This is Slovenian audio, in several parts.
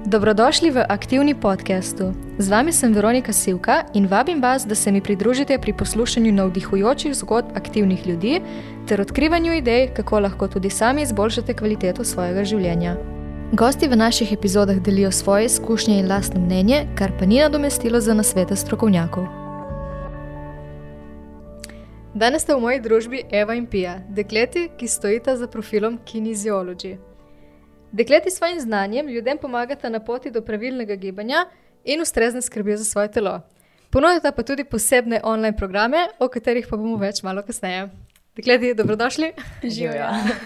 Dobrodošli v Aktivni podcastu. Z vami sem Veronika Sivka in vabim vas, da se mi pridružite pri poslušanju navdihujočih zgodb aktivnih ljudi ter odkrivanju idej, kako lahko tudi sami izboljšate kvaliteto svojega življenja. Gosti v naših epizodah delijo svoje izkušnje in lastno mnenje, kar pa ni nadomestilo za nasvete strokovnjakov. Danes sta v moji družbi Eva in Pija, dekleti, ki stojita za profilom Kinesiology. Dekleti s svojim znanjem ljudem pomagata na poti do pravilnega gibanja in ustrezne skrbi za svoje telo. Ponudita pa tudi posebne online programe, o katerih pa bomo več malo kasneje. Dekleti, dobrodošli. Živjo.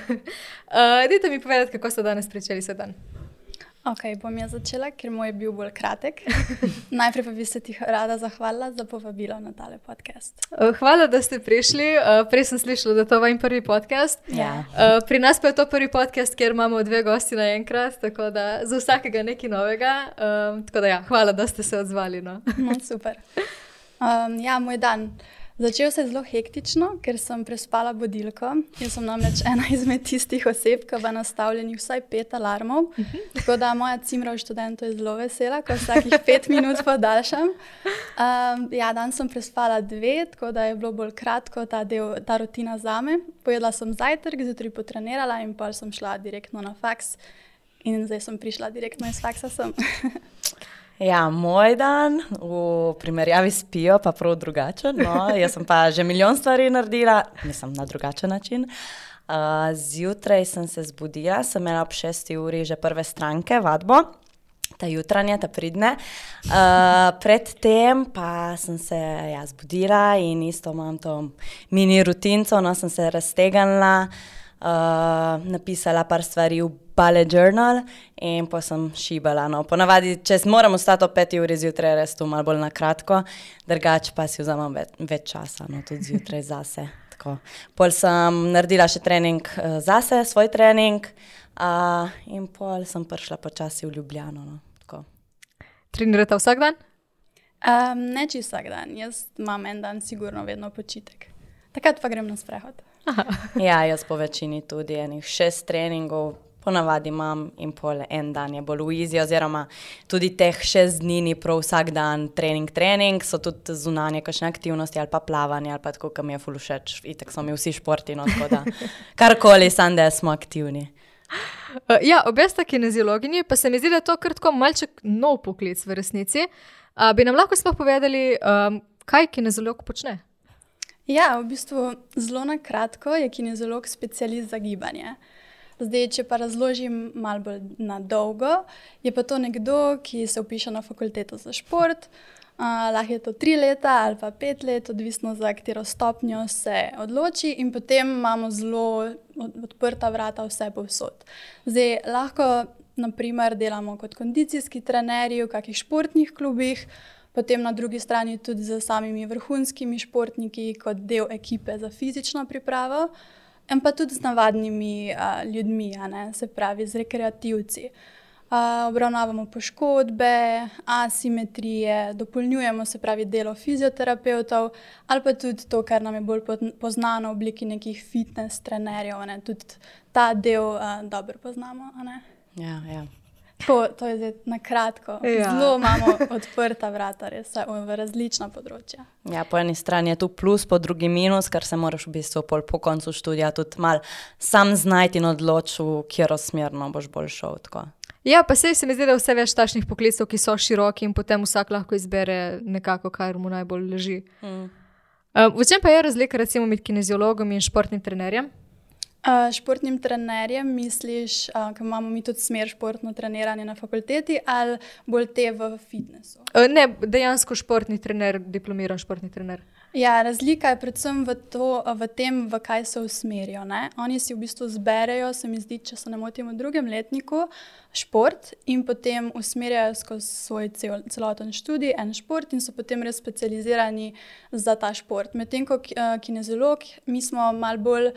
Dajte mi povedati, kako ste danes pričeli svoj dan. Ok, bom jaz začela, ker moj je bil bolj kratek. Najprej pa bi se ti rada zahvalila za povabilo na tale podcast. Hvala, da ste prišli. Prej sem slišala, da je to vaš prvi podcast. Ja. Pri nas pa je to prvi podcast, kjer imamo 2 gosti naenkrat, tako da za vsakega nekaj novega. Tako da ja, hvala, da ste se odzvali. No, super. Moj dan. Začel se je zelo hektično, ker sem prespala budilko. Jaz sem namreč ena izmed tistih oseb, ki ima nastavljenih vsaj 5 alarmov. Tako da moja cimra v študentu je zelo vesela, ko vsakih 5 minut podaljšam. Dan sem prespala 2, tako da je bilo bolj kratko ta rutina zame. Pojedla sem zajtrk, zjutraj potrenirala in pol sem šla direktno na faks. In zdaj sem prišla direktno iz faksa sem. Ja, moj dan v primerjavi s Pijo pa prav drugačen. No, jaz sem pa že milijon stvari naredila, mislim na drugačen način. Zjutraj sem se zbudila, sem imela ob 6 uri že prve stranke, vadbo, ta jutranja, ta pridne. Predtem pa sem se zbudila in isto imam to mini rutinco, no, sem se raztegnila, napisala par stvari v bullet journal in pa sem šibala. No. Ponavadi, če moram ostati ob 5 uri zjutraj, res to malo bolj na kratko, drugače pa si vzamem več časa, no, tudi zjutraj zase. Tako. Pol sem naredila še trening zase, svoj trening, in pol sem prišla počasi v Ljubljano. No. Tako. Trenirate vsak dan? Ne čisto vsak dan, jaz imam en dan sigurno vedno počitek. Takrat pa grem na sprehod. Ja, jaz po večini tudi enih 6 treningov ponavadi imam in pol en dan je bolj v easy, oziroma tudi teh 6 dni ni prav vsak dan trening, so tudi zunanje kakšne aktivnosti ali pa plavanje ali pa tako, kam je ful všeč. Itak so mi vsi športi, no, tako da karkoli, samo da smo aktivni. Obe sta kineziologinji, pa se mi zdi, da je to kar tako malček nov poklic v resnici. Bi nam lahko sploh povedali, kaj kineziolog počne? Ja, v bistvu zelo na kratko je kineziolog specialist za gibanje. Zdaj, če pa razložim malo bolj na dolgo, je pa to nekdo, ki se vpiše na fakulteto za šport. Lahko je to 3 leta ali pa 5 let, odvisno za katero stopnjo se odloči, in potem imamo zelo odprta vrata vse povsod. Zdaj, lahko naprimer delamo kot kondicijski trenerji v kakih športnih klubih, potem na drugi strani tudi z samimi vrhunskimi športniki kot del ekipe za fizično pripravo. In pa tudi z navadnimi ljudmi, se pravi z rekreativci. Obravnavamo poškodbe, asimetrije, dopolnjujemo, se pravi delo fizioterapevtov ali pa tudi to, kar nam je bolj poznano v obliki nekih fitness trenerjev. Tudi ta del dobro poznamo. Ja. To je zdaj na kratko. Ja. Zelo imamo odprta vrata, res v različna področja. Ja, po eni strani je tu plus, po drugi minus, ker se moraš v bistvu po koncu študija tudi malo sam znajti in odločiti, v katero smerno boš bolj šel. Tako. Ja, pa se mi zdi, da vse več takšnih poklicov, ki so široki in potem vsak lahko izbere nekako, kar mu najbolj leži. V čem pa je razlika recimo med kineziologom in športnim trenerjem? Športnim trenerjem misliš, ko imamo mi tudi smer športno treniranje na fakulteti, ali bolj te v fitnessu? Ne, dejansko športni trener, diplomiran športni trener. Ja, razlika je predvsem v tem, v kaj se usmerijo. Oni si v bistvu zberejo, se mi zdi, če se ne motim, v 2. letniku šport in potem usmerjajo skozi svoj celoten študij en šport in so potem res specializirani za ta šport. Medtem ko kineziolog, mi smo malo bolj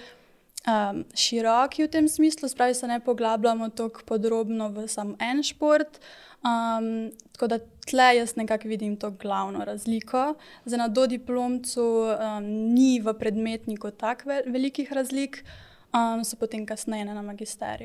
široki v tem smislu, spravi se ne poglabljamo toliko podrobno v sam en šport, tako da tle jaz nekako vidim to glavno razliko. Zdaj na dodiplomcu ni v predmetniku tak velikih razlik, so potem kasneje na magisteriju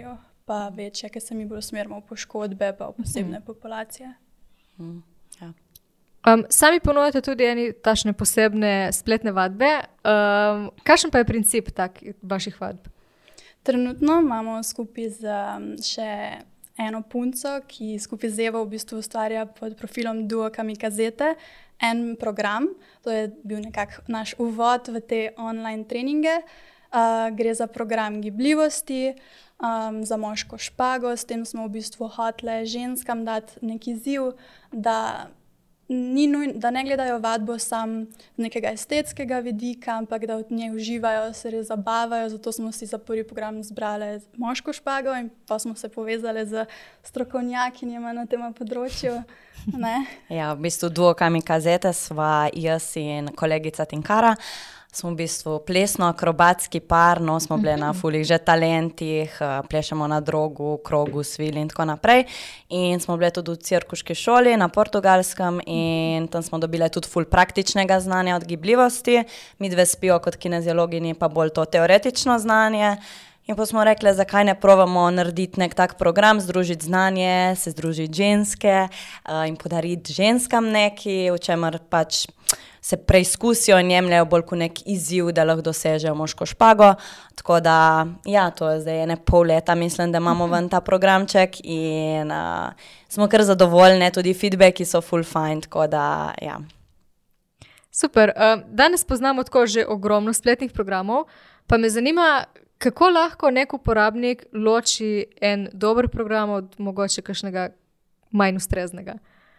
pa večje, ker se mi bolj usmerimo v poškodbe pa v posebne populacije. Ja. Sami ponujate tudi eni takšne posebne spletne vadbe. Kakšen pa je princip vaših vadb? Trenutno imamo skupaj z še eno punco, ki skupaj z Evo v bistvu ustvarja pod profilom Duo Kamikazete en program. To je bil nekako naš uvod v te online treninge. Gre za program gibljivosti, za moško špago. S tem smo v bistvu hoteli ženskam dati neki izziv, da ne gledajo vadbo sam z nekega estetskega vidika, ampak da v njej uživajo, se res zabavajo. Zato smo si za prvi program zbrali moško špago in pa smo se povezali z strokovnjakinjama na tem področju. Ne? Ja, v bistvu Duo Kamikazete sva jaz in kolegica Tinkara. Smo v bistvu plesno-akrobatski par, no smo bili na fulih že talentih, plešemo na drogu, krogu, svili in tako naprej. In smo bili tudi v cirkuški šoli na Portugalskem in tam smo dobili tudi ful praktičnega znanja od gibljivosti. Mi dve spijo kot kineziologini pa bolj to teoretično znanje. In pa smo rekli, zakaj ne probamo narediti nek tak program, združiti znanje, se združiti ženske in podariti ženskam neki, v čemer pač se preizkusijo in jemljajo bolj kot nek izziv, da lahko dosežejo moško špago. Tako da, ja, to je zdaj ene pol leta, mislim, da imamo ven ta programček in smo kar zadovoljni, tudi feedbacki so full fine, tako da, ja. Super. Danes poznamo tako že ogromno spletnih programov, pa me zanima, kako lahko nek uporabnik loči en dober program od mogoče kakšnega manj ustreznega?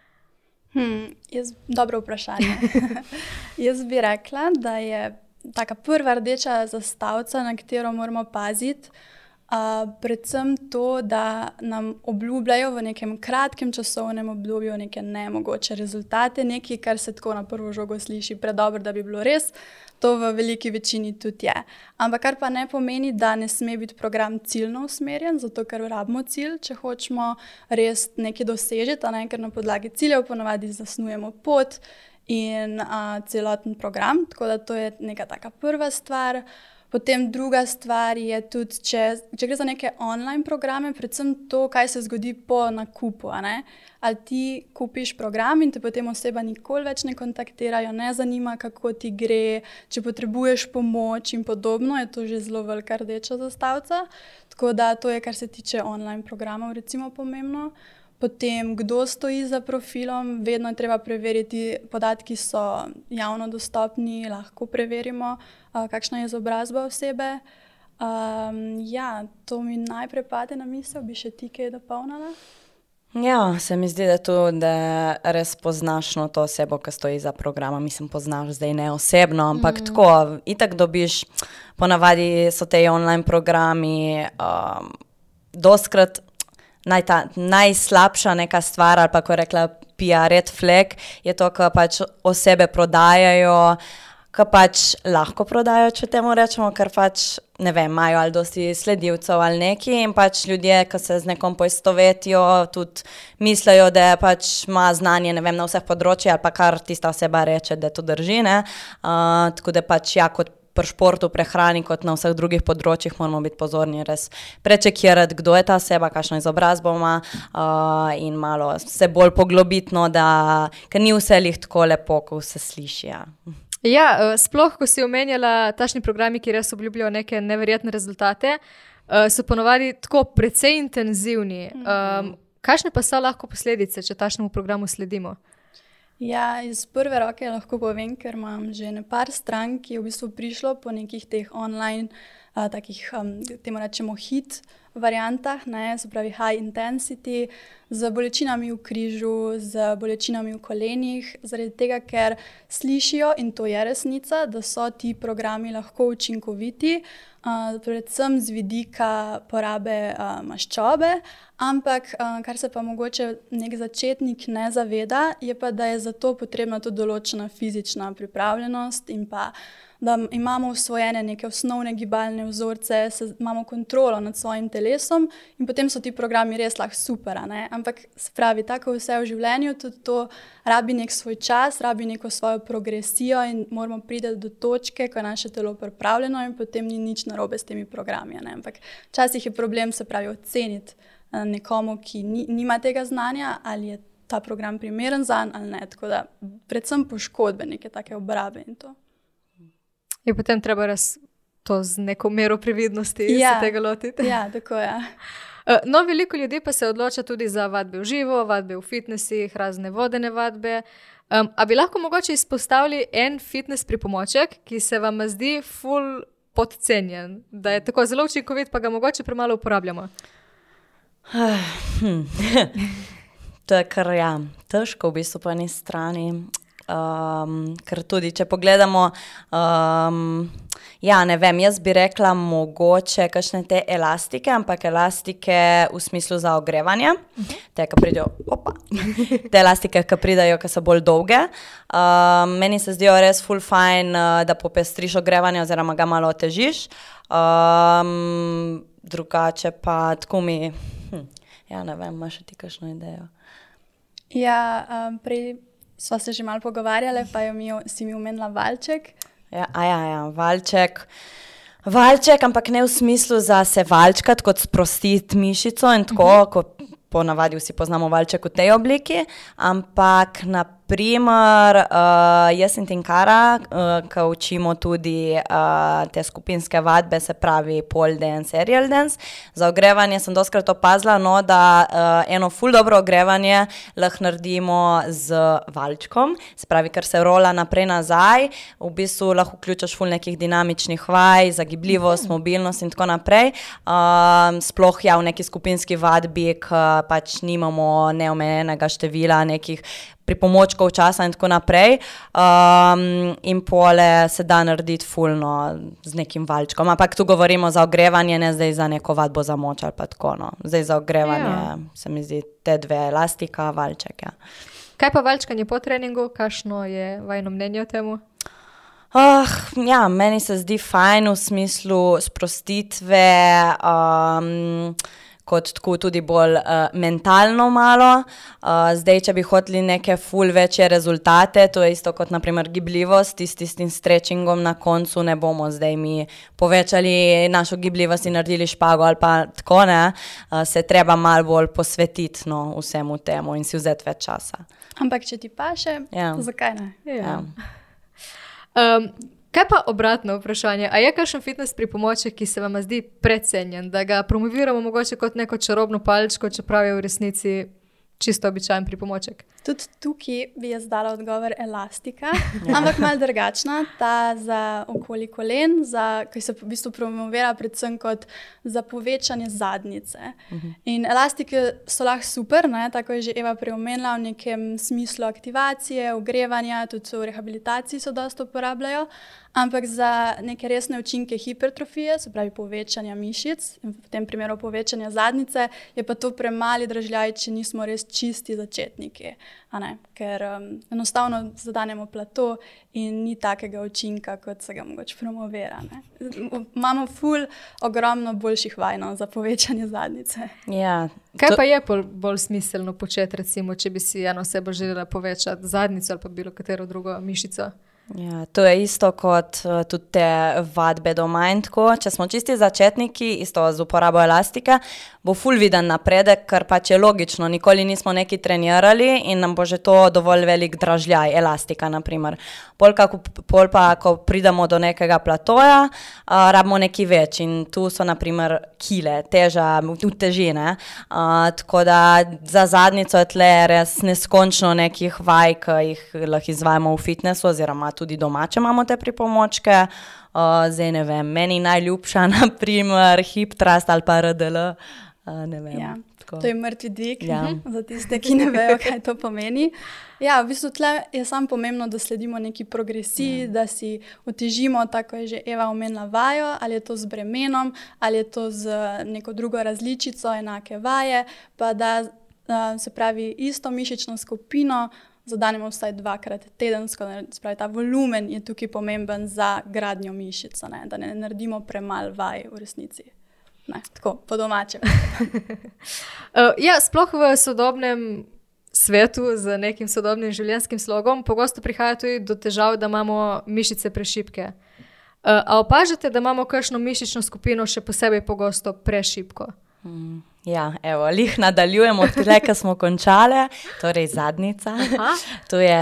Dobro vprašanje. Jaz bi rekla, da je taka prva rdeča zastavica, na katero moramo paziti, predvsem to, da nam obljubljajo v nekem kratkem časovnem obdobju neke nemogoče rezultate, nekaj, kar se tako na prvo žogo sliši predobro, da bi bilo res. To v veliki večini tudi je. Ampak kar pa ne pomeni, da ne sme biti program ciljno usmerjen, zato ker rabimo cilj, če hočemo res nekaj dosežeti, ker na podlagi ciljev ponavadi zasnujemo pot in celoten program. Tako da to je neka taka prva stvar. Potem druga stvar je tudi, če gre za neke online programe, predvsem to, kaj se zgodi po nakupu. Ali ti kupiš program in te potem oseba nikoli več ne kontaktirajo, ne zanima, kako ti gre, če potrebuješ pomoč in podobno, je to že zelo velika rdeča zastavica. Tako da to je, kar se tiče online programov, recimo pomembno. Potem, kdo stoji za profilom, vedno je treba preveriti, podatki so javno dostopni, lahko preverimo, kakšna je izobrazba osebe. Ja, to mi najprej pade na misel, bi še ti kaj dopolnila? Ja, se mi zdi, da res poznaš to osebo, ki stoji za programa. Mislim, poznaš zdaj ne osebno, ampak tako, itak dobiš, ponavadi so te online programi, dostkrat najslabša neka stvar, ali pa ko je rekla PR red flag, je to, ko pač osebe prodajajo, ko pač lahko prodajo, če temu rečemo, ker pač, ne vem, imajo ali dosti sledilcev ali neki in pač ljudje, ki se z nekom poistovetijo, tudi mislijo, da pač ima znanje, ne vem, na vseh področjih ali pa kar tista oseba reče, da to drži, ne. Tako da pač ja, kot pri športu, prehrani, kot na vseh drugih področjih moramo biti pozorni, res prečekirati, kdo je ta oseba, kakšno izobrazbo ima in malo se bolj poglobiti, ker ni vse lih tako lepo, ko se sliši, ja. Ja, sploh, ko si omenjala takšni programi, ki res obljubljajo neke neverjetne rezultate, so ponovadi tako precej intenzivni. Kakšne pa so lahko posledice, če takšnemu programu sledimo? Ja, iz prve roke lahko povem, ker imam že par strank, ki je v bistvu prišlo po nekih teh online, takih, temu rečemo hit variantah, se pravi high intensity, z bolečinami v križu, z bolečinami v kolenih, zaradi tega, ker slišijo, in to je resnica, da so ti programi lahko učinkoviti, predvsem z vidika porabe maščobe, ampak kar se pa mogoče nek začetnik ne zaveda, je pa, da je za to potrebna tudi določena fizična pripravljenost in pa da imamo usvojene neke osnovne gibalne vzorce, imamo kontrolo nad svojim telesom in potem so ti programi res lahko super, ne? Ampak se pravi, tako vse v življenju, tudi to rabi nek svoj čas, rabi neko svojo progresijo in moramo priti do točke, ko je naše telo pripravljeno in potem ni nič narobe s temi programi, ne? Ampak včasih je problem, se pravi, oceniti nekomu, ki nima tega znanja, ali je ta program primeren zanj ali ne, tako da predvsem poškodbe, neke take obrabe in to. Je potem treba raz to z neko mero previdnosti se tega lotiti. Ja, tako je. No, veliko ljudi pa se odloča tudi za vadbe v živo, vadbe v fitnesih, razne vodene vadbe. A bi lahko mogoče izpostavili en fitness pripomoček, ki se vam zdi ful podcenjen, da je tako zelo učinkovit, pa ga mogoče premalo uporabljamo? To je kar težko v bistvu po eni strani, ker tudi če pogledamo, ne vem, jaz bi rekla mogoče kakšne te elastike, ampak elastike v smislu za ogrevanje, te elastike, ki pridajo, ki so bolj dolge. Meni se zdijo res ful fajn, da popestriš ogrevanje oziroma ga malo otežiš. Drugače pa tako mi, ne vem, imaš ti kakšno idejo? Ja, prej sva se že malo pogovarjali, pa si mi omenila valček. Valček, ampak ne v smislu za se valčkati, kot sprostiti mišico in tako, ko ponavadi vsi poznamo valček v tej obliki, ampak naprimer jaz in Tinkara, ki učimo tudi te skupinske vadbe, se pravi pole dance, aerial dance. Za ogrevanje sem dostikrat opazila, da eno ful dobro ogrevanje lahko naredimo z valčkom, se pravi, ker se rola naprej nazaj, v bistvu lahko vključaš ful nekih dinamičnih vaj, zagibljivost, mobilnost in tako naprej. Sploh v neki skupinski vadbi, ki pač nimamo neomejenega števila nekih pripomočkov časa in tako naprej. In pole se da narediti fulno z nekim valčkom. Ampak tu govorimo za ogrevanje, ne zdaj za neko vadbo za moč ali pa tako. No. Zdaj za ogrevanje se mi zdi te dve elastika, valček. Kaj pa valčkanje po treningu? Kakšno je vajno mnenje o temu? Meni se zdi fajn v smislu sprostitve, kot tako tudi bolj mentalno malo. Zdaj, če bi hoteli neke ful večje rezultate, to je isto kot naprimer gibljivost, s tistim stretchingom na koncu ne bomo zdaj mi povečali našo gibljivost in naredili špago ali pa tako, ne. Se treba malo bolj posvetiti vsemu temu in si vzeti več časa. Ampak če ti paše, zakaj ne? Kaj pa obratno vprašanje? A je kakšen fitness pripomoček, ki se vam zdi precenjen, da ga promoviramo mogoče kot neko čarobno palčko, čeprav je v resnici čisto običajen pripomoček? Tudi tukaj bi jaz dala odgovor elastika, ampak malo drugačna, ta za okoli kolen, ki se v bistvu promovira predvsem kot za povečanje zadnjice. In elastike so lahko super, ne? Tako je že Eva preomenila v nekem smislu aktivacije, ogrevanja, tudi v rehabilitaciji so dosti uporabljajo, ampak za neke resne učinke hipertrofije, se pravi povečanja mišic, in v tem primeru povečanja zadnjice, je pa to premali dražljaj, če nismo res čisti začetniki. Ker enostavno zadanemo plato in ni takega učinka, kot se ga mogoče promovira. Imamo ful ogromno boljših vaj za povečanje zadnjice. Kaj pa je bolj smiselno početi, recimo, če bi si eno osebo želela povečati zadnjico ali pa bilo katero drugo mišico? To je isto kot tudi te vadbe doma in tako. Če smo čisti začetniki, isto z uporabo elastike, bo ful viden napredek, ker pač je logično, nikoli nismo neki trenirali in nam bo že to dovolj velik dražljaj, elastika naprimer. Pol pa, ko pridemo do nekega platoja, rabimo neki več in tu so naprimer kile, težine. Tako da za zadnjico je tle res neskončno nekih vaj, ki jih lahko izvajamo v fitnessu oziroma tudi domače imamo te pripomočke. Zdaj ne vem, meni najljubša naprimer hip thrust ali pa RDL, ne vem. To je mrtvi dvig, za tiste, ki ne vejo, kaj to pomeni. V bistvu tle je samo pomembno, da sledimo neki progresiji, da si otežimo, tako je že Eva omenila vajo, ali je to z bremenom, ali je to z neko drugo različico enake vaje, pa da se pravi isto mišično skupino zadanemo vsaj 2-krat tedensko, spravi ta volumen je tukaj pomemben za gradnjo mišic, da ne naredimo premalo vaj v resnici. Ne, tako, po domačem. Ja, sploh v sodobnem svetu z nekim sodobnim življenjskim slogom pogosto prihaja tudi do težav, da imamo mišice prešibke. A opažate, da imamo kakšno mišično skupino še posebej pogosto prešibko? Ja, evo, lih nadaljujemo tle, ko smo končale, torej zadnjica. To je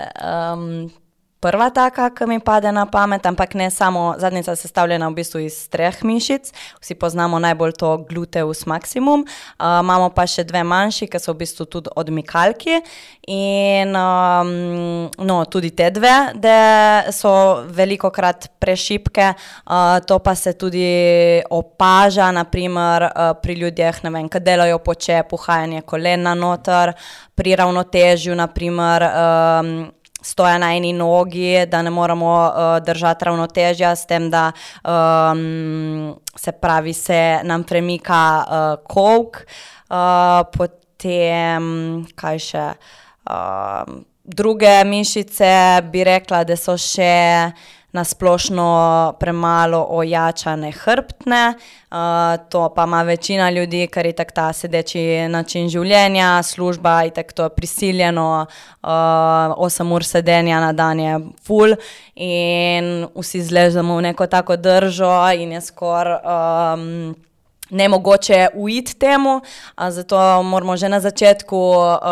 prva taka, ki mi pade na pamet, ampak ne samo, zadnjica je sestavljena v bistvu iz 3 mišic, vsi poznamo najbolj to gluteus maximum, imamo pa še 2 manjši, ki so v bistvu tudi odmikalki in tudi te 2, da so velikokrat prešibke, to pa se tudi opaža, naprimer pri ljudeh, ne vem, ki delajo počep, uhajanje kolena noter, pri ravnotežju, naprimer, stoja na eni nogi, da ne moramo držati ravnotežja s tem, da se pravi, se nam premika kolk, potem, kaj še, druge mišice bi rekla, da so še nasplošno premalo ojačane hrbtne, to pa ima večina ljudi, ker je tak ta sedeči način življenja, služba je tak to prisiljeno, 8 ur sedenja na dan je ful in vsi zležemo v neko tako držo in je skoraj nemogoče uiti temu, zato moramo že na začetku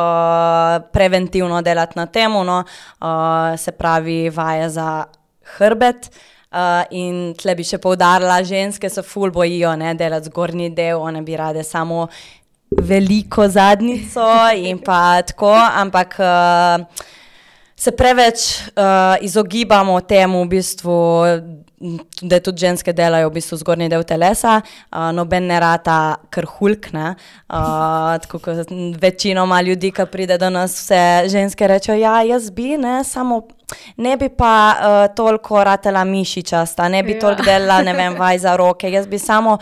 preventivno delati na temu, se pravi vaje za hrbet in tle bi še poudarila, ženske so ful bojijo, delati zgornji del, one bi rade samo veliko zadnjico in pa tako, ampak se preveč izogibamo temu v bistvu, da tudi ženske delajo v bistvu zgornji del telesa, noben ne rata kar hulk, tako kot večinoma ljudi, ki pride do nas, vse ženske rečejo, ja, jaz bi, samo ne bi pa toliko ratela mišičasta, ne bi toliko delala, ne vem, vaj za roke, jaz bi samo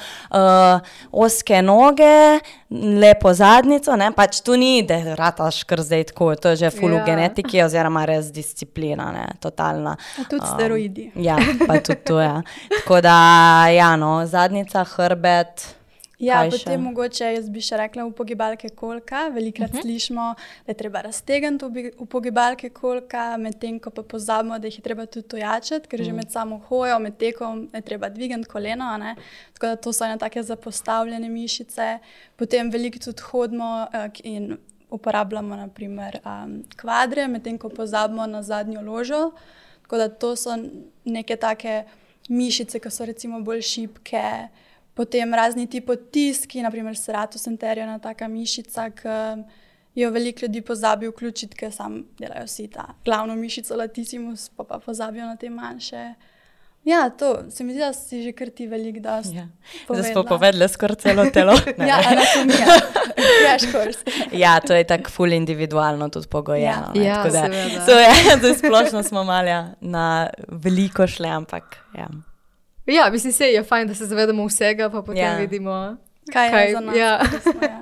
oske noge, lepo zadnjico, pač tu ni, da rataš kar zdaj tako, to je že ful v genetiki oziroma res disciplina, totalna. Tudi steroidi. Ja, pa tudi to, ja. Tako da, zadnjica, hrbet. Ja, potem mogoče jaz bi še rekla upogibalke kolka. Velikrat slišimo, da je treba raztegniti upogibalke kolka, medtem ko pa pozabimo, da jih je treba tudi ojačati, ker že med samo hojo, med tekom je treba dvigniti koleno, tako da to so ene take zapostavljene mišice. Potem veliko tudi hodimo in uporabljamo naprimer kvadre, medtem ko pozabimo na zadnjo ložo. Tako da to so neke take mišice, ki so recimo bolj šibke. Potem razni ti potiski, naprimer seratosenterija, taka mišica, ki jo veliko ljudi pozabi vključiti, ker sam delajo vsi ta glavno mišico latissimus, pa pozabijo na te manjše. Ja, to se mi zdi, da si že kar ti veliko dosti povedala. Zdaj smo povedali skoraj celo telo. Ja, anatomija, crash course. Ja, to je tako ful individualno tudi pogojeno. Ja, seveda. Zdaj splošno smo malo na veliko šle, ampak ja. Ja, mislim, se je fajn, da se zavedamo vsega, pa potem vidimo, kaj je za nas. Ja.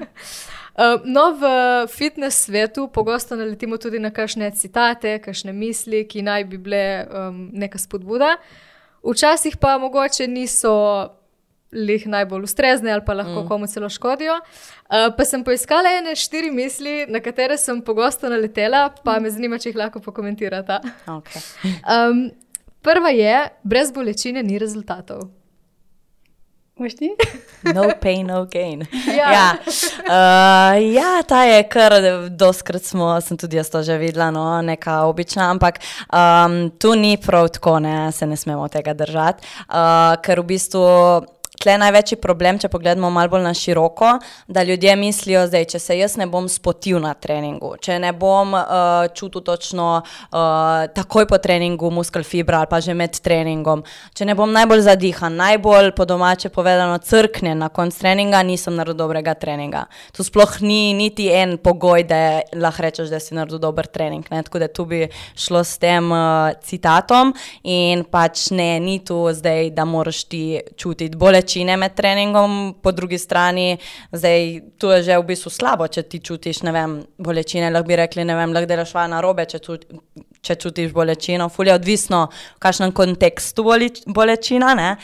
No, v fitness svetu pogosto naletimo tudi na kakšne citate, kakšne misli, ki naj bi bile neka spodbuda. Včasih pa mogoče niso lih najbolj ustrezne ali pa lahko komu celo škodijo. Pa sem poiskala 4 misli, na katere sem pogosto naletela, pa me zanima, če jih lahko pokomentirata. Okay. Prva je, brez bolečine ni rezultatov. Boš ti? No pain, no gain. Ja. Ta je kar, doskrat sem tudi jaz to že videla, neka obična, ampak tu ni prav tako, se ne smemo tega držati, ker v bistvu tle največji problem, če pogledamo malo bolj na široko, da ljudje mislijo, zdaj, če se jaz ne bom spotil na treningu, če ne bom čutil točno takoj po treningu muskel fibra ali pa že med treningom, če ne bom najbolj zadihan, najbolj po domače povedano crknen na konc treninga, nisem naredil dobrega treninga. Tu sploh ni niti en pogoj, da lahko rečeš, da si naredil dober trening, tako da tu bi šlo s tem citatom in pač ni tu zdaj, da moraš ti čutiti bolečine bolečine med treningom, po drugi strani, zdaj, tu je že v bistvu slabo, če ti čutiš, ne vem, bolečine, lahko bi rekli, ne vem, lahko delaš narobe, če čutiš bolečino, ful je odvisno, v kakšnem kontekstu bolečina, ne.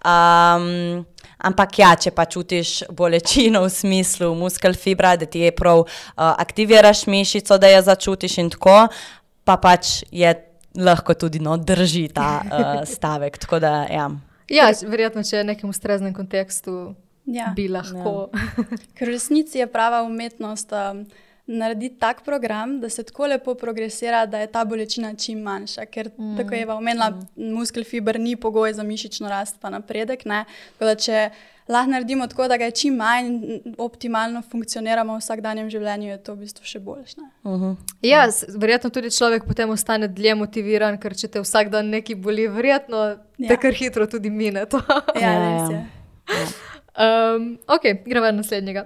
Ampak ja, če pa čutiš bolečino v smislu muskel fibra, da ti je prav aktiviraš mišico, da jo začutiš in tako, pa pač je lahko tudi drži ta stavek, tako da ja. Ja, verjetno, če je v nekem ustreznem kontekstu, bi lahko. Ker v resnici je prava umetnost narediti tak program, da se tako lepo progresira, da je ta bolečina čim manjša, ker tako je omenila, muskel fiber ni pogoj za mišično rast pa napredek, ne, tako da če lahko naredimo tako, da ga je čim manj in optimalno funkcioniramo v vsakdanjem življenju, je to v bistvu še boljše. Ja, verjetno tudi človek potem ostane dlje motiviran, ker če te vsak dan nekaj boli, verjetno te kar hitro tudi mine to. Ja, res je. Ok, gremo na naslednjega.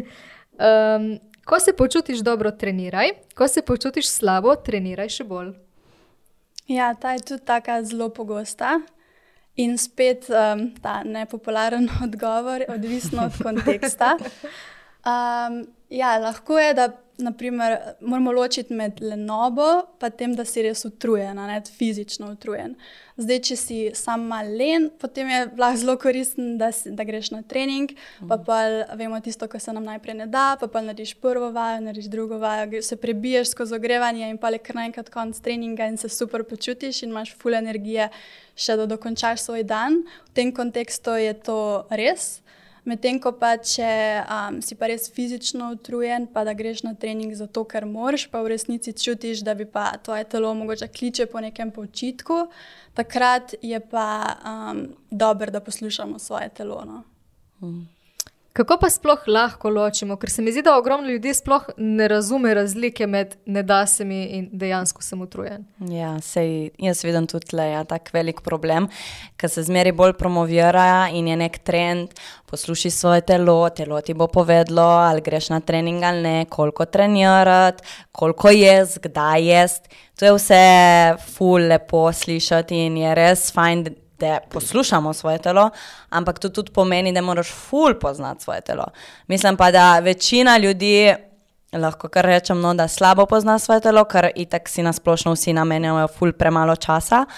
Ko se počutiš dobro, treniraj. Ko se počutiš slabo, treniraj še bolj. Ja, ta je tudi taka zelo pogosta. In spet ta nepopularen odgovor, odvisno od konteksta. Ja, lahko je, da naprimer, moramo ločiti med lenobo pa tem, da si res utrujen, ne, fizično utrujen. Zdaj, če si sam malo len, potem je lahko zelo koristen, da greš na trening, pa vemo tisto, ko se nam najprej ne da, pa narediš prvo vajo, narediš drugo vajo, se prebiješ skozi ogrevanje in pa je kar naenkrat konec treninga in se super počutiš in imaš ful energije še da dokončaš svoj dan. V tem kontekstu je to res. Medtem ko pa, če si pa res fizično utrujen, pa da greš na trening zato, ker moraš, pa v resnici čutiš, da bi pa tvoje telo mogoče kliče po nekem počitku, takrat je pa dobro, da poslušamo svoje telo. No? Kako pa sploh lahko ločimo? Ker se mi zdi, da ogromno ljudi sploh ne razume razlike med ne da se mi in dejansko sem utrujen. Ja, sej jaz vidim tudi tle, tak velik problem, ker se zmeri bolj promovira in je nek trend, posluši svoje telo, telo ti bo povedlo, ali greš na trening ali ne, koliko trenirati, koliko jesti, kdaj jesti. To je vse ful lepo slišati in je res fajn, da poslušamo svoje telo, ampak to tudi pomeni, da moraš ful poznati svoje telo. Mislim pa, da večina ljudi, lahko kar rečem, da slabo pozna svoje telo, ker itak si nasplošno vsi namenjajo ful premalo časa.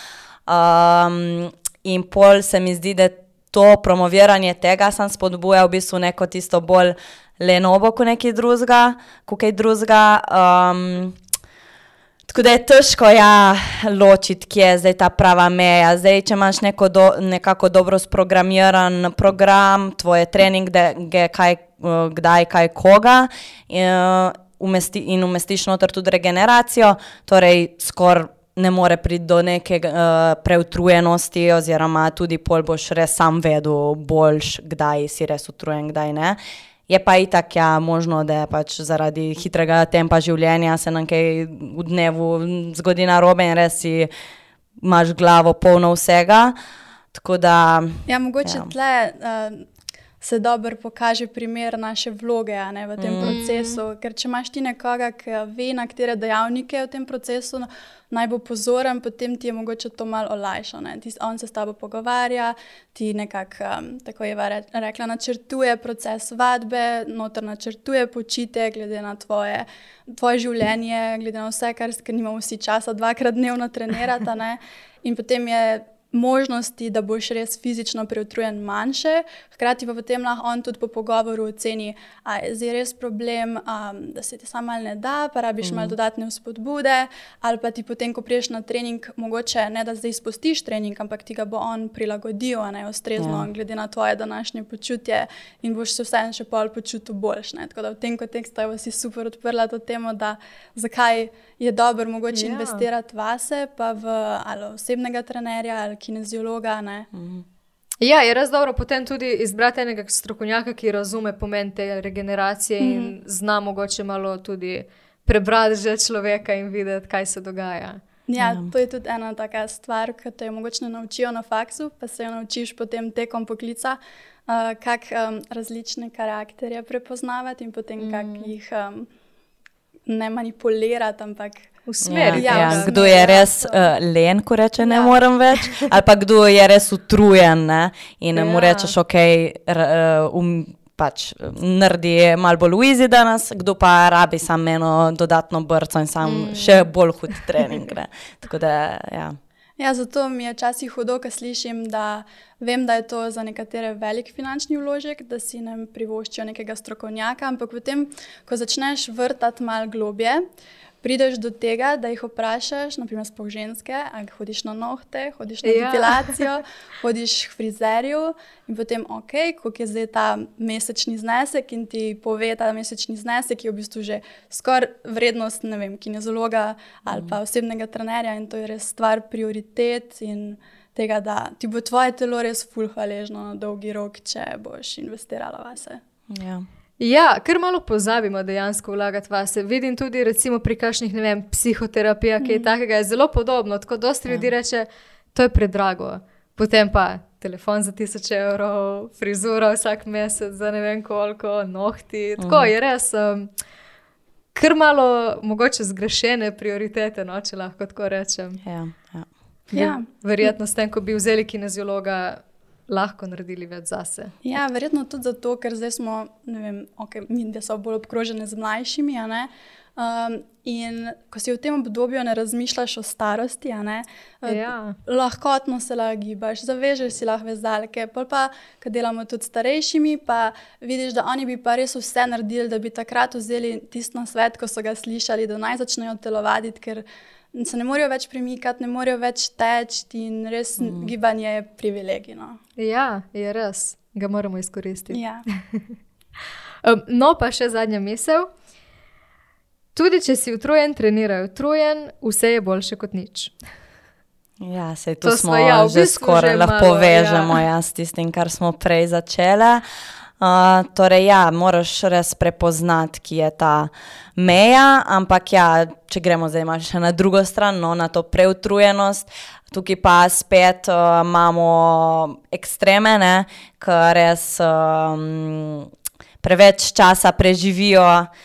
In pol se mi zdi, da to promoviranje tega sam spodbuja v bistvu neko tisto bolj lenobo kot nekaj drugega. Tako da je težko ločiti, kje je zdaj ta prava meja. Zdaj, če imaš nekako dobro sprogramiran program, tvoje treninge, kdaj, kaj, koga in umestiš noter tudi regeneracijo, torej skoraj ne more priti do neke preutrujenosti oziroma tudi pol boš res sam vedel boljš, kdaj si res utrujen, kdaj ne. Je pa itak možno, da pač zaradi hitrega tempa življenja se nam kaj v dnevu zgodi narobe in res imaš glavo polno vsega. Tako da... Ja, mogoče tle se dobro pokaže primer naše vloge v tem procesu, ker če imaš ti nekoga, ki ve, na katere dejavnike v tem procesu naj bo pozoren, potem ti je mogoče to malo olajša. On se s tabo pogovarja, ti nekako, tako je rekla, načrtuje proces vadbe, noter načrtuje počitek, glede na tvoje življenje, glede na vse, ker nimamo vsi časa 2-krat dnevno trenirati, ne? In potem je možnosti, da boš res fizično preutrujen manjše, hkrati pa potem lahko on tudi po pogovoru oceni, a je zdaj res problem, da se ti samo malo ne da, pa rabiš malo dodatne vzpodbude, ali pa ti potem, ko priješ na trening, mogoče ne da zdaj spustiš trening, ampak ti ga bo on prilagodil, ustrezno, glede na tvoje današnje počutje in boš se vseeno še pol počutil boljš. Tako da v tem kontekstu si super odprla to temo, da zakaj je dobro mogoče investirati vase, pa v ali osebnega trenerja ali kineziologa, ne. Ja, je res dobro potem tudi izbrati enega strokovnjaka, ki razume pomen te regeneracije in zna mogoče malo tudi prebrati že človeka in videti, kaj se dogaja. Ja, to je tudi ena taka stvar, ki te mogoče ne naučijo na faksu, pa se jo naučiš potem tekom poklica, kako različne karakterje prepoznavati in potem kako jih ne manipulirati, ampak usmeri. Kdo je res len, ko reče ne morem več, ali pa kdo je res utrujen, ne? In mu rečeš, pač naredi malo bolj easy danes, kdo pa rabi samo eno dodatno brco in sam še bolj hud trening. Ne? Tako da, Ja, zato mi je včasih hudo, ko slišim, da vem, da je to za nekatere velik finančni vložek, da si ne privoščijo nekega strokovnjaka, ampak potem, ko začneš vrtati malo globje, prideš do tega, da jih vprašaš, naprimer sploh ženske, ali hodiš na nohte, hodiš na depilacijo, hodiš k frizerju in potem, koliko je zdaj ta mesečni znesek in ti pove ta mesečni znesek, je v bistvu že skoraj vrednost, ne vem, kinezologa ali pa osebnega trenerja in to je res stvar prioritet in tega, da ti bo tvoje telo res ful hvaležno na dolgi rok, če boš investirala vase. Ja, ker malo pozabimo dejansko vlagati vase. Vidim tudi recimo pri kakšnih, ne vem, psihoterapijah, ki je takega, je zelo podobno. Tako dosti ljudi reče, to je predrago. Potem pa telefon za 1000 evrov, frizura vsak mesec za ne vem koliko, nohti. Tako je res kar malo mogoče zgrešene prioritete, no, če lahko tako rečem. Verjetno s tem, ko bi vzeli kineziologa, lahko naredili več zase. Ja, verjetno tudi zato, ker zdaj smo, ne vem, medije so bolj obkrožene z mlajšimi, in ko si v tem obdobju ne razmišljaš o starosti, lahkotno se lahko gibaš, zavežeš si lahko vezalke, pa, ko delamo tudi starejšimi, pa vidiš, da oni bi pa res vse naredili, da bi takrat vzeli tisto nasvet, ko so ga slišali, da naj začnejo telovaditi, ker se ne morejo več premikati, ne morejo več teči in res gibanje je privilegij. No. Ja, je res. Ga moramo izkoristiti. No, pa še zadnja misel. Tudi, če si utrujen, treniraj utrujen, vse je boljše kot nič. Ja, sej to smo že skoraj lahko povežemo s tistim, kar smo prej začele. Torej, moraš res prepoznati, ki je ta meja, ampak če gremo zdaj še na drugo stran, na to preutrujenost, tukaj pa spet imamo ekstreme, ki res preveč časa preživijo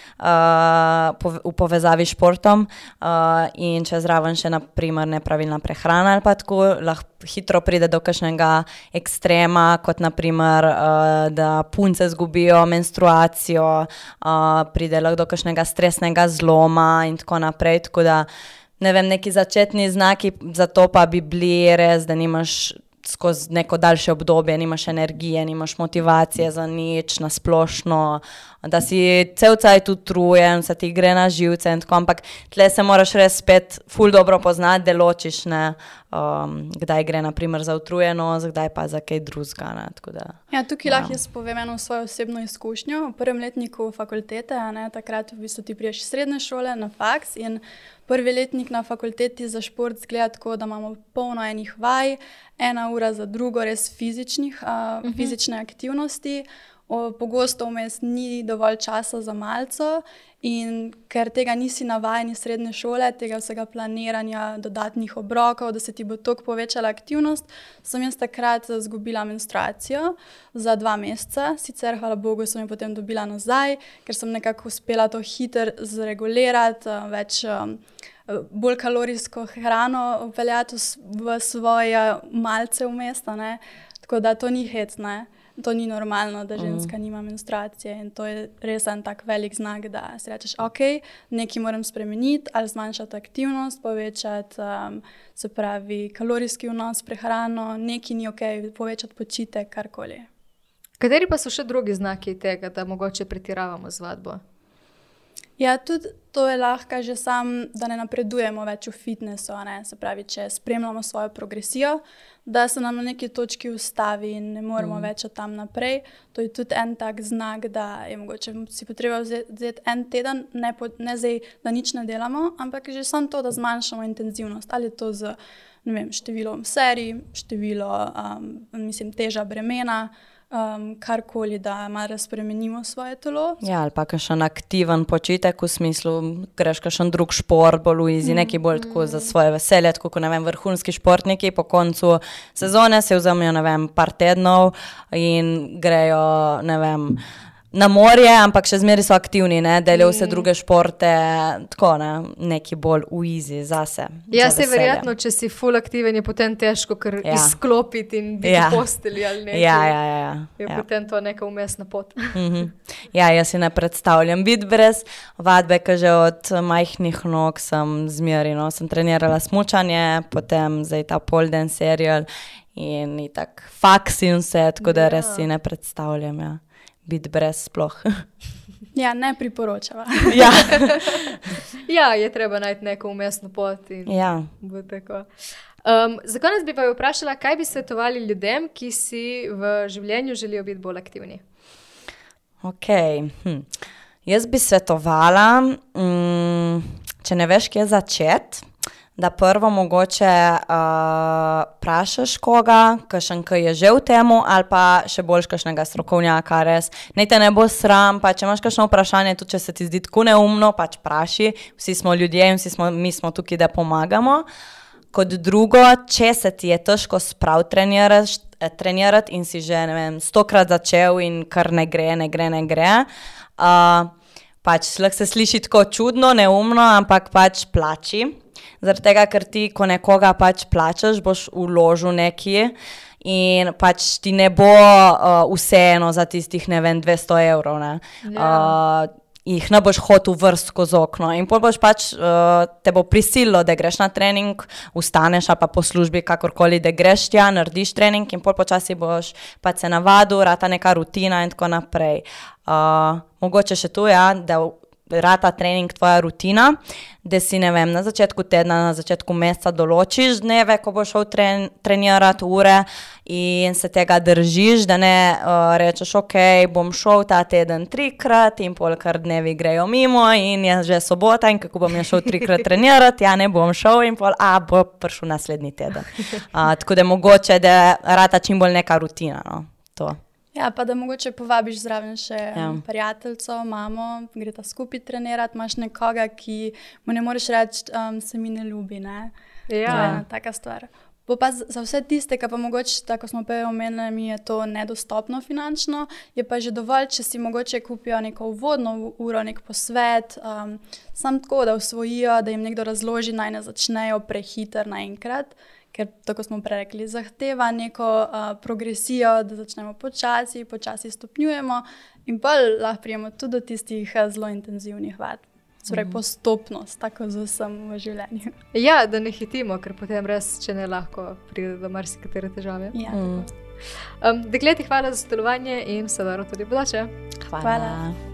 v povezavi s športom in če zraven še naprimer nepravilna prehrana ali pa tako, lahko hitro pride do kakšnega ekstrema, kot naprimer, da punce zgubijo menstruacijo, pride lahko do kakšnega stresnega zloma in tako naprej, tako da ne vem, neki začetni znaki za to pa bi bili res, da nimaš skozi neko daljše obdobje, nimaš energije, nimaš motivacije za nič, na splošno, da si cel cajt utrujen, se ti gre na živce in tako, ampak tle se moraš res spet ful dobro poznati, da ločiš, kdaj gre naprimer za utrujenost, kdaj pa za kaj drugega, tako da. Ja, tukaj lahko jaz povem eno svojo osebno izkušnjo. V prvem letniku fakultete, takrat v bistvu ti priješ iz srednje šole na faks in prvi letnik na fakulteti za šport zgleda tako, da imamo polno enih vaj, 1 ura za drugo, res fizične aktivnosti. Pogosto vmes ni dovolj časa za malco in ker tega nisi navajen iz srednje šole, tega vsega planiranja, dodatnih obrokov, da se ti bo toliko povečala aktivnost, sem jaz takrat izgubila menstruacijo za 2 meseca. Sicer, hvala Bogu, sem jo potem dobila nazaj, ker sem nekako uspela to hitro zregulirati, bolj kalorijsko hrano vpeljati v svoje malce vmes, tako da to ni hec, To ni normalno, da ženska nima menstruacije in to je res en tak velik znak, da si rečeš, nekaj moram spremeniti ali zmanjšati aktivnost, povečati, se pravi, kalorijski vnos, prehrano, nekaj ni povečati počitek, karkoli. Kateri pa so še drugi znaki tega, da mogoče pretiravamo z vadbo? Ja, tudi to je lahko že sam, da ne napredujemo več v fitnessu, se pravi, če spremljamo svojo progresijo, da se nam na neki točki ustavi in ne moremo več od tam naprej. To je tudi en tak znak, da je mogoče si potreba vzeti en teden, ne zdaj, da nič ne delamo, ampak že samo to, da zmanjšamo intenzivnost. Ali je to z, ne vem, številom serij, teža bremena, karkoli, da malo spremenimo svoje telo. Ja, ali pa kakšen aktiven počitek, v smislu, greš kakšen drug šport, bolj easy, nekaj bolj tako za svoje veselje, tako kot, ne vem, vrhunski športniki po koncu sezone se vzamejo, ne vem, par tednov in grejo, ne vem, na morje, ampak še zmeraj so aktivni, ne, delajo vse druge športe, tako, ne, neki bolj easy zase. Ja, se verjetno, če si full aktiven, je potem težko kar izklopiti in biti v postelji ali nekaj. Ja. Je potem to neka umestna pot. Ja, jaz si ne predstavljam biti brez vadbe, ker že od majhnih nog sem zmeraj, no, sem trenirala smučanje, potem zdaj ta pole dance serial in itak faks in vse, tako da res si ne predstavljam, ja. Biti brez sploh. Ja, ne priporočava. Ja, je treba najti neko umestno pot in bo tako. Za konec bi pa vprašala, kaj bi svetovali ljudem, ki si v življenju želijo biti bolj aktivni? Ok. Jaz bi svetovala, če ne veš, kje začeti, da prvo mogoče prašaš koga, kakšen, ki je že v temu, ali pa še boljš kakšnega strokovnjaka, res. Naj te ne bo sram, pa če imaš kakšno vprašanje, tudi če se ti zdi tako neumno, pač praši, vsi smo ljudje in mi smo tukaj, da pomagamo. Kot drugo, če se ti je težko sprav trenirati in si že, ne vem, 100-krat začel in kar ne gre, pač lahko se sliši tako čudno, neumno, ampak pač plači. Zaradi tega, ker ti, ko nekoga pač plačaš, boš vložil nekje in pač ti ne bo vseeno za tistih, ne vem, 200 evrov, ne. Jih ne boš hotel vrst skozi okno in pol boš pač te bo prisililo, da greš na trening, vstaneš ali pa po službi, kakorkoli, da greš tja, narediš trening in pol počasi boš pač se navadil, rata neka rutina in tako naprej. Mogoče še tu, ja, da rata trening tvoja rutina, da si, ne vem, na začetku tedna, na začetku meseca določiš dneve, ko boš šel trenirati ure in se tega držiš, da ne rečeš, ok, bom šel ta teden 3-krat in pol kar dnevi grejo mimo in je že sobota in kako bom šel 3-krat trenirati, ja, ne bom šel in pol, bo prišel naslednji teden. Tako da mogoče, da rata čim bolj neka rutina, no, to. Ja, pa da mogoče povabiš zraven še prijateljco, mamo, greta skupaj trenirati, imaš nekoga, ki mu ne moreš reči, se mi ne ljubi, ne? To je ena taka stvar. Bo pa za vse tiste, ki pa mogoče, tako smo pa omenili, mi je to nedostopno finančno, je pa že dovolj, če si mogoče kupijo neko uvodno uro, nek posvet, samo tako, da usvojijo, da jim nekdo razloži, naj ne začnejo prehiter naenkrat. Ker, tako smo prerekli, zahteva neko progresijo, da začnemo počasi stopnjujemo in pa lahko prijemo tudi do tistih zelo intenzivnih vadb. Torej postopnost, tako z vsem v življenju. Ja, da ne hitimo, ker potem res, če ne lahko, pride do marsikatere težave. Ja, Dekleti, hvala za sodelovanje in vse dobro tudi bodoče. Hvala.